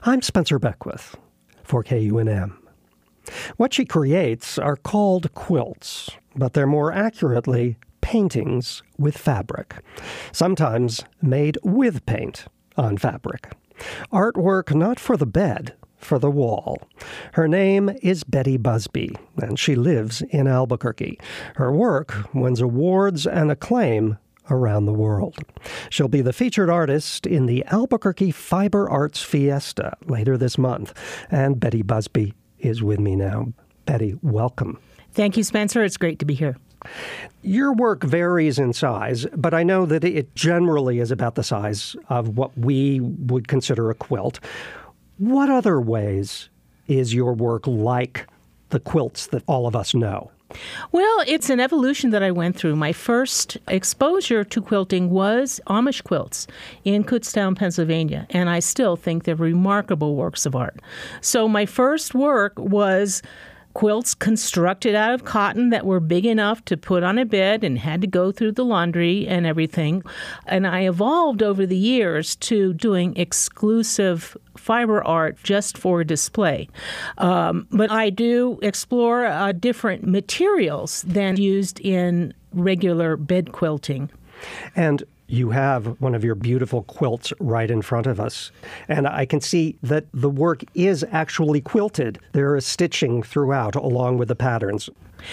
I'm Spencer Beckwith for KUNM. What she creates are called quilts, but they're more accurately paintings with fabric, sometimes made with paint on fabric. Artwork not for the bed, for the wall. Her name is Betty Busby, and she lives in Albuquerque. Her work wins awards and acclaim around the world. She'll be the featured artist in the Albuquerque Fiber Arts Fiesta later this month, and Betty Busby is with me now. Betty, welcome. Thank you, Spencer. It's great to be here. Your work varies in size, but I know that it generally is about the size of what we would consider a quilt. What other ways is your work like the quilts that all of us know? Well, it's an evolution that I went through. My first exposure to quilting was Amish quilts in Kutztown, Pennsylvania, and I still think they're remarkable works of art. So my first work was quilts constructed out of cotton that were big enough to put on a bed and had to go through the laundry and everything. And I evolved over the years to doing exclusive fiber art just for display. But I do explore different materials than used in regular bed quilting. And you have one of your beautiful quilts right in front of us. And I can see that the work is actually quilted. There is stitching throughout along with the patterns.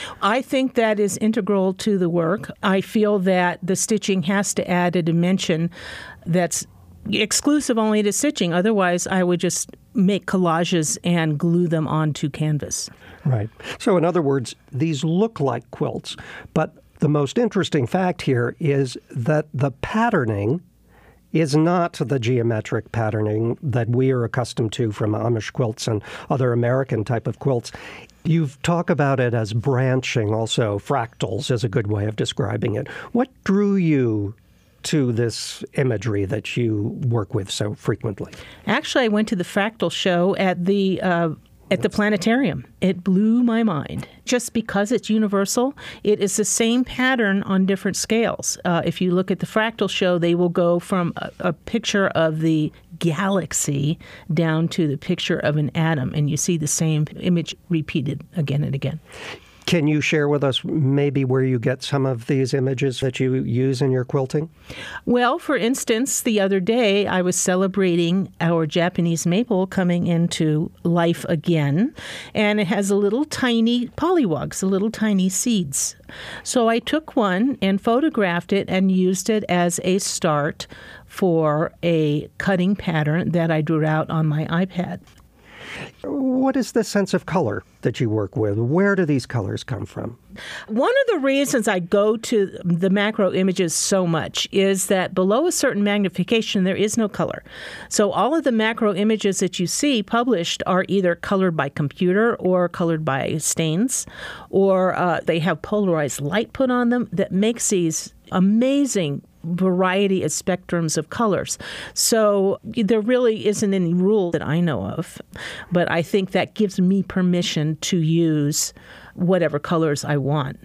I think that is integral to the work. I feel that the stitching has to add a dimension that's exclusive only to stitching. Otherwise, I would just make collages and glue them onto canvas. Right. So in other words, these look like quilts, but the most interesting fact here is that the patterning is not the geometric patterning that we are accustomed to from Amish quilts and other American type of quilts. You've talked about it as branching also. Fractals is a good way of describing it. What drew you to this imagery that you work with so frequently? Actually, I went to the fractal show at the planetarium. It blew my mind. Just because it's universal, it is the same pattern on different scales. If you look at the fractal show, they will go from a picture of the galaxy down to the picture of an atom, and you see the same image repeated again and again. Can you share with us maybe where you get some of these images that you use in your quilting? Well, for instance, the other day I was celebrating our Japanese maple coming into life again, and it has a little tiny pollywogs, little tiny seeds. So I took one and photographed it and used it as a start for a cutting pattern that I drew out on my iPad. What is the sense of color that you work with? Where do these colors come from? One of the reasons I go to the macro images so much is that below a certain magnification, there is no color. So all of the macro images that you see published are either colored by computer or colored by stains, or they have polarized light put on them that makes these amazing variety of spectrums of colors. So there really isn't any rule that I know of, but I think that gives me permission to use whatever colors I want.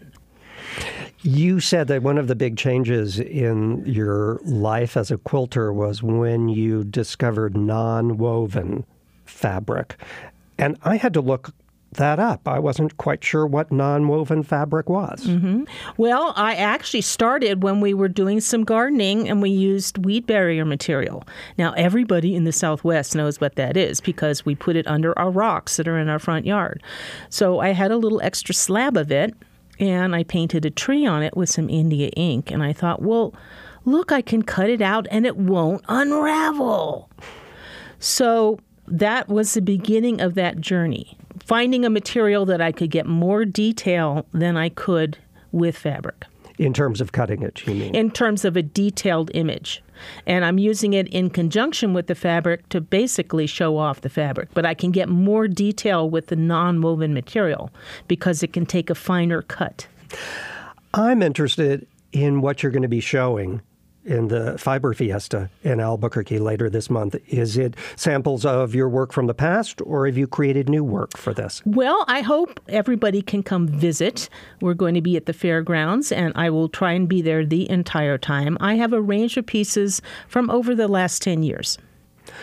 You said that one of the big changes in your life as a quilter was when you discovered non-woven fabric. And I had to look that up. I wasn't quite sure what non-woven fabric was. Mm-hmm. Well, I actually started when we were doing some gardening and we used weed barrier material. Now, everybody in the Southwest knows what that is because we put it under our rocks that are in our front yard. So I had a little extra slab of it and I painted a tree on it with some India ink. And I thought, well, look, I can cut it out and it won't unravel. So that was the beginning of that journey. Finding a material that I could get more detail than I could with fabric. In terms of cutting it, you mean? In terms of a detailed image. And I'm using it in conjunction with the fabric to basically show off the fabric. But I can get more detail with the non-woven material because it can take a finer cut. I'm interested in what you're going to be showing in the Fiber Fiesta in Albuquerque later this month. Is it samples of your work from the past, or have you created new work for this? Well, I hope everybody can come visit. We're going to be at the fairgrounds, and I will try and be there the entire time. I have a range of pieces from over the last 10 years.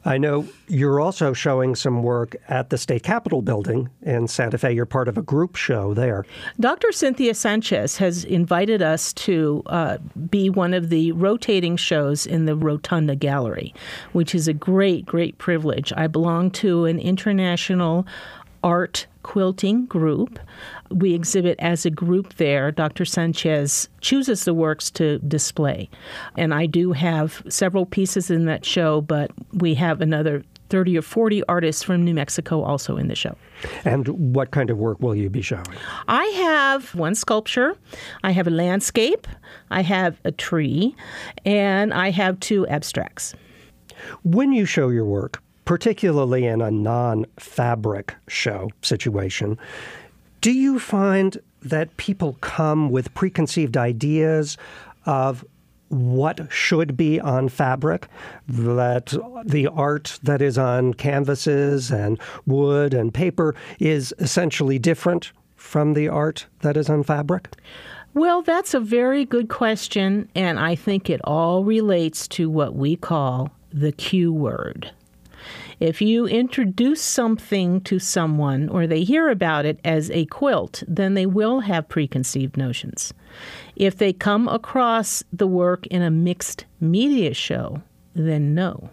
I know you're also showing some work at the State Capitol building in Santa Fe. You're part of a group show there. Dr. Cynthia Sanchez has invited us to be one of the rotating shows in the Rotunda Gallery, which is a great, great privilege. I belong to an international art quilting group. We exhibit as a group there. Dr. Sanchez chooses the works to display. And I do have several pieces in that show, but we have another 30 or 40 artists from New Mexico also in the show. And what kind of work will you be showing? I have one sculpture, I have a landscape, I have a tree, and I have 2 abstracts. When you show your work, particularly in a non-fabric show situation, do you find that people come with preconceived ideas of what should be on fabric, that the art that is on canvases and wood and paper is essentially different from the art that is on fabric? Well, that's a very good question, and I think it all relates to what we call the Q word. If you introduce something to someone or they hear about it as a quilt, then they will have preconceived notions. If they come across the work in a mixed media show, then no.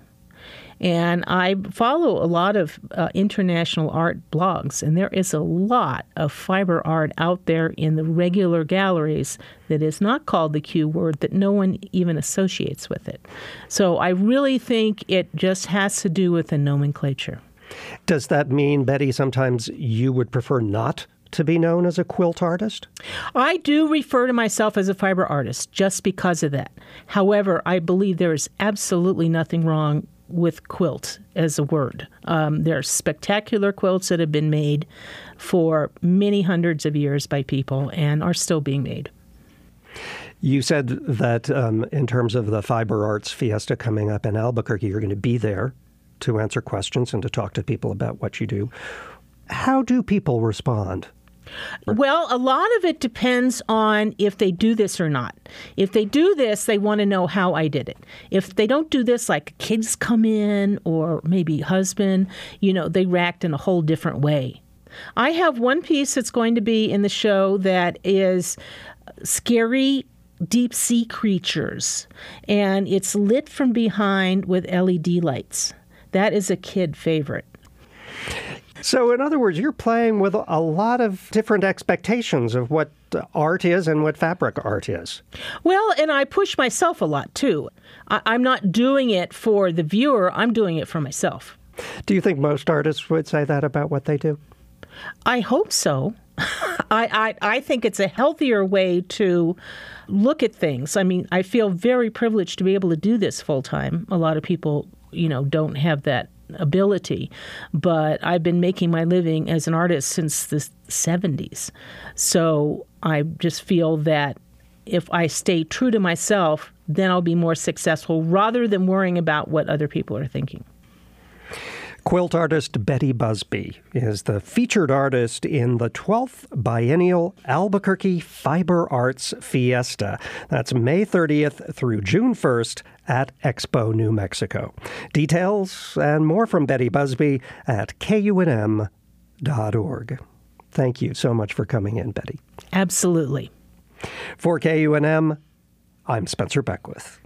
And I follow a lot of international art blogs, and there is a lot of fiber art out there in the regular galleries that is not called the Q word, that no one even associates with it. So I really think it just has to do with the nomenclature. Does that mean, Betty, sometimes you would prefer not to be known as a quilt artist? I do refer to myself as a fiber artist just because of that. However, I believe there is absolutely nothing wrong with quilt as a word. There are spectacular quilts that have been made for many hundreds of years by people and are still being made. You said that in terms of the Fiber Arts Fiesta coming up in Albuquerque, you're going to be there to answer questions and to talk to people about what you do. How do people respond? Well, a lot of it depends on if they do this or not. If they do this, they want to know how I did it. If they don't do this, like kids come in or maybe husband, they react in a whole different way. I have one piece that's going to be in the show that is scary deep sea creatures, and it's lit from behind with LED lights. That is a kid favorite. So, in other words, you're playing with a lot of different expectations of what art is and what fabric art is. Well, and I push myself a lot, too. I'm not doing it for the viewer. I'm doing it for myself. Do you think most artists would say that about what they do? I hope so. I think it's a healthier way to look at things. I mean, I feel very privileged to be able to do this full time. A lot of people, don't have that ability, but I've been making my living as an artist since the 70s. So I just feel that if I stay true to myself, then I'll be more successful rather than worrying about what other people are thinking. Quilt artist Betty Busby is the featured artist in the 12th Biennial Albuquerque Fiber Arts Fiesta. That's May 30th through June 1st at Expo, New Mexico. Details and more from Betty Busby at KUNM.org. Thank you so much for coming in, Betty. Absolutely. For KUNM, I'm Spencer Beckwith.